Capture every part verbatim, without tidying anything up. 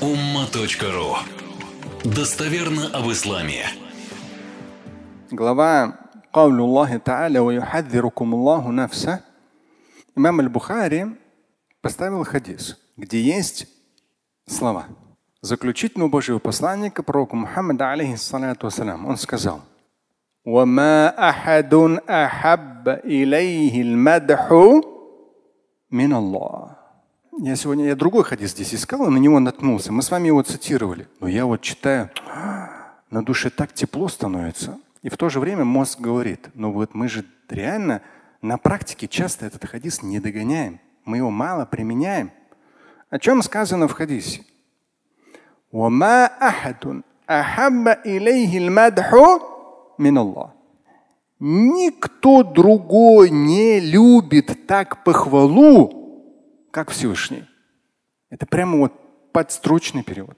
умма точка ру. Достоверно об исламе. Глава «Каулю Аллахи Та'аля ва юхадзирукум Аллаху нафса». Имам Аль-Бухари поставил хадис, где есть слова заключительного Божьего посланника, пророка Мухаммада, алейхиссалату вассалям. Он сказал: «Вама ахадун ахабба илейхи аль-мадху мин Аллах». Я сегодня я другой хадис здесь искал и на него наткнулся. Мы с вами его цитировали. Но я вот читаю, на душе так тепло становится. И в то же время мозг говорит: ну вот мы же реально на практике часто этот хадис не догоняем. Мы его мало применяем. О чем сказано в хадисе? وَمَا أَحَدٌ أَحَبَّ إِلَيْهِ الْمَدْحُ مِنَ اللَّهِ. Никто другой не любит так похвалу, как Всевышний. Это прямо вот подстрочный перевод.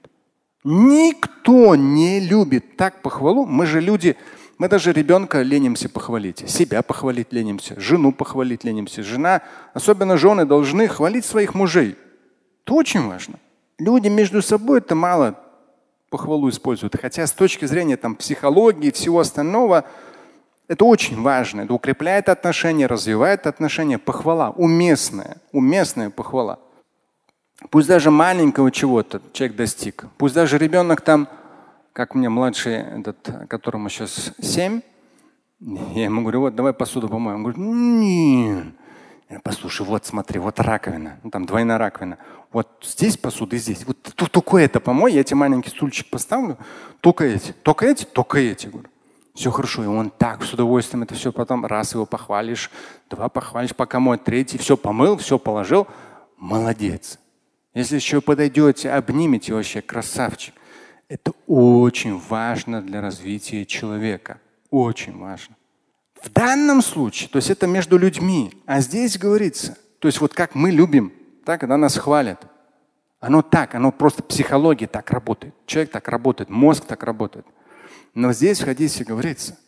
Никто не любит так похвалу. Мы же люди, мы даже ребенка ленимся похвалить, себя похвалить ленимся, жену похвалить ленимся. Жена, особенно жены, должны хвалить своих мужей. Это очень важно. Люди между собой это мало похвалу используют. Хотя с точки зрения там, психологии и всего остального, это очень важно. Это укрепляет отношения, развивает отношения. Похвала уместная, уместная похвала. Пусть даже маленького чего-то человек достиг. Пусть даже ребенок там, как у меня младший, этот, которому сейчас семь, я ему говорю: вот давай посуду помоем. Он говорит: нет. Послушай, вот смотри, вот раковина, ну, там двойная раковина. Вот здесь посуда и здесь. Вот тут только это помой, я тебе маленький стульчик поставлю. Только эти, только эти, только эти. Говорю. Все хорошо. И он так с удовольствием это все потом раз его похвалишь, два похвалишь, пока мой третий, все помыл, все положил. Молодец. Если еще подойдете, обнимете, вообще красавчик. Это очень важно для развития человека. Очень важно. В данном случае, то есть это между людьми, а здесь говорится, то есть вот как мы любим, так, когда нас хвалят. Оно так, оно просто психология так работает. Человек так работает, мозг так работает. Но здесь в хадисе говорится: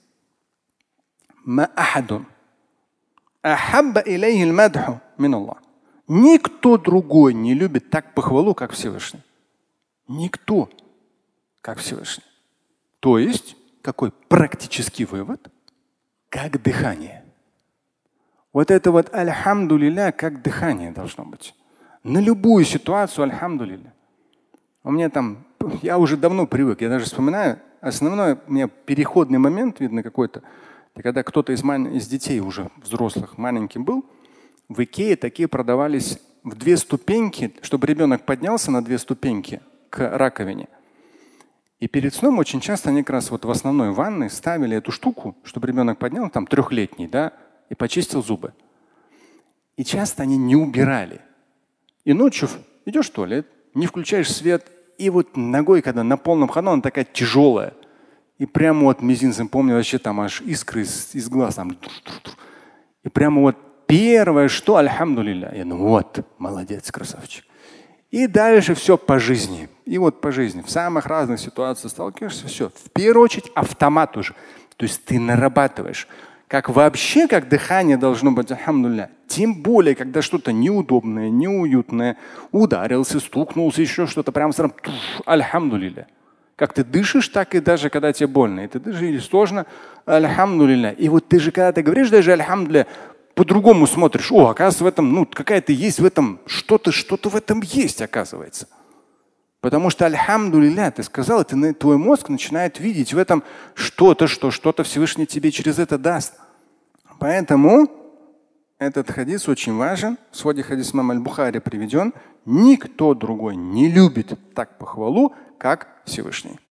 никто другой не любит так похвалу, как Всевышний. Никто, как Всевышний. То есть, какой практический вывод? Как дыхание. Вот это вот альхамдулилля, как дыхание должно быть. На любую ситуацию альхамдулилля. У меня там, я уже давно привык, я даже вспоминаю, основной у меня переходный момент, видно какой-то, это когда кто-то из, из детей уже взрослых маленьким был, в Икее такие продавались в две ступеньки, чтобы ребенок поднялся на две ступеньки к раковине. И перед сном очень часто они как раз вот в основной ванной ставили эту штуку, чтобы ребенок поднял, там трехлетний, да, и почистил зубы. И часто они не убирали. И ночью идешь в туалет, не включаешь свет, и вот ногой, когда на полном ходу, она такая тяжелая. И прямо вот мизинцем, помню, вообще там аж искры из, из глаз. Там. И прямо вот первое, что альхамдулилля. Я думаю, вот, молодец, красавчик. И дальше все по жизни. И вот по жизни. В самых разных ситуациях сталкиваешься, все. В первую очередь автомат уже. То есть ты нарабатываешь. Как вообще, как дыхание должно быть, альхамдулилля. Тем более, когда что-то неудобное, неуютное, ударился, стукнулся, еще что-то, прям сразу, альхамдулилля. Как ты дышишь, так и даже когда тебе больно. И ты дышишь или сложно, альхамдулилля. И вот ты же, когда ты говоришь даже альхамдулилля, по-другому смотришь. О, оказывается, в этом, ну, какая-то есть в этом, что-то, что-то в этом есть, оказывается. Потому что альхамдулилля, ты сказал, это твой мозг начинает видеть в этом что-то, что что-то Всевышний тебе через это даст. Поэтому этот хадис очень важен. В своде хадис имама Аль-Бухари приведен. Никто другой не любит так похвалу, как Всевышний.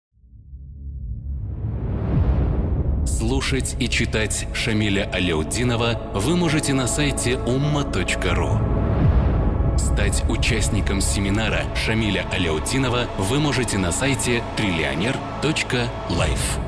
Слушать и читать Шамиля Аляутдинова вы можете на сайте умма точка ру. Стать участником семинара Шамиля Аляутдинова вы можете на сайте триллионер точка лайф.